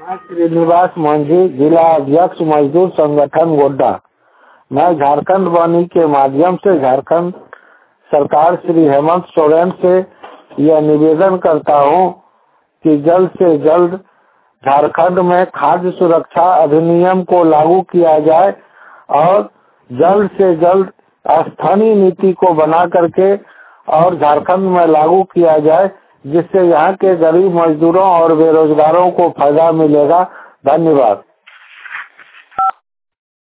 मैं श्रीनिवास मांझी, जिला अध्यक्ष मजदूर संगठन गोड्डा। मैं झारखंड वाणी के माध्यम से झारखंड सरकार श्री हेमंत सोरेन से यह निवेदन करता हूं कि जल्द से जल्द झारखंड में खाद्य सुरक्षा अधिनियम को लागू किया जाए और जल्द से जल्द स्थानीय नीति को बना करके और झारखंड में लागू किया जाए, जिससे यहाँ के गरीब मजदूरों और बेरोजगारों को फायदा मिलेगा। धन्यवाद।